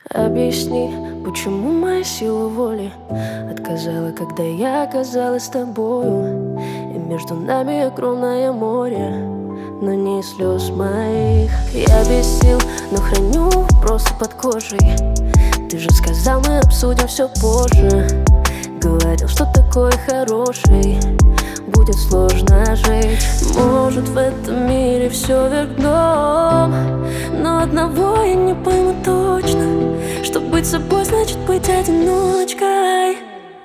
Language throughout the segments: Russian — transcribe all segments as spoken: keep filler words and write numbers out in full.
Объясни, почему моя сила воли отказала, когда я оказалась с тобою. И между нами огромное море, но не слез моих. Я без сил, но храню просто под кожей. Ты же сказал, мы обсудим все позже. Говорил, что такой хороший будет сложно жить. Может, в этом мире все вверх дном, но одного я не пойму точно, что быть собой значит быть одиночкой.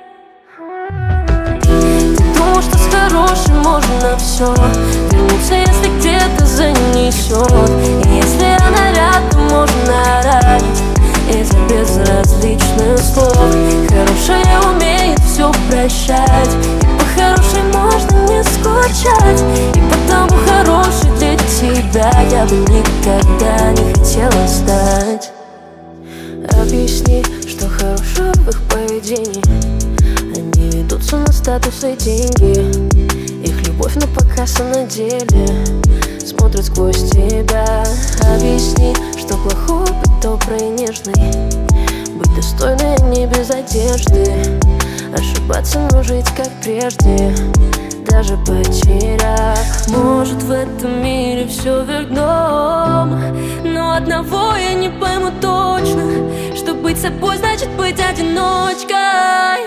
Ты думал, что с хорошим можно все вернуться, если где-то занесет. И если она рядом, можно ранить из-за безразличных слов. Хорошая умеет все прощать, и по-хорошей можно не скучать. И потому хороший для тебя я бы никогда не хотела стать. Объясни, что хорошего в их поведении. Они ведутся на статус и деньги. Их любовь на показ, а на деле смотрят сквозь тебя. Объясни, что плохого быть доброй и нежной, быть достойной, а не без одежды, ошибаться, но жить как прежде, даже потеряв. Может, в этом мире все вверх дном, но одного я не пойму точно, что быть собой значит быть одиночкой.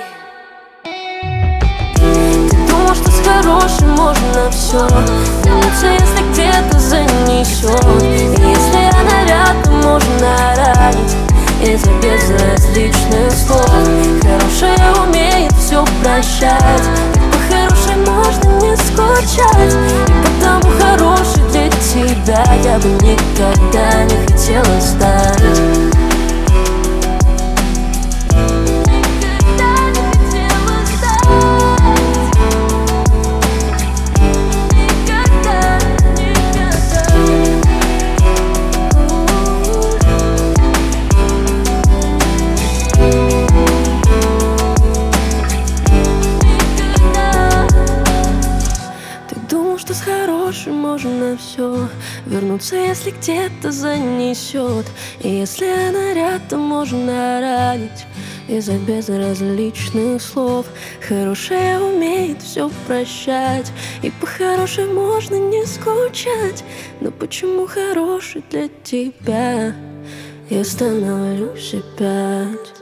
Ты думал, что с хорошим можно все вернуться, если где-то занесет. И если она рядом, можно ранить из-за безразличных слов. Хорошая умеет все прощать, и по-хорошей можно не скучать. И потому хороший для тебя я бы никогда не хотела стать. Что с хорошим можно все вернуться, если где-то занесет. И если она рядом, можно ранить из-за безразличных слов. Хорошая умеет все прощать, и по-хорошей можно не скучать. Но почему хороший для тебя я становлюсь опять?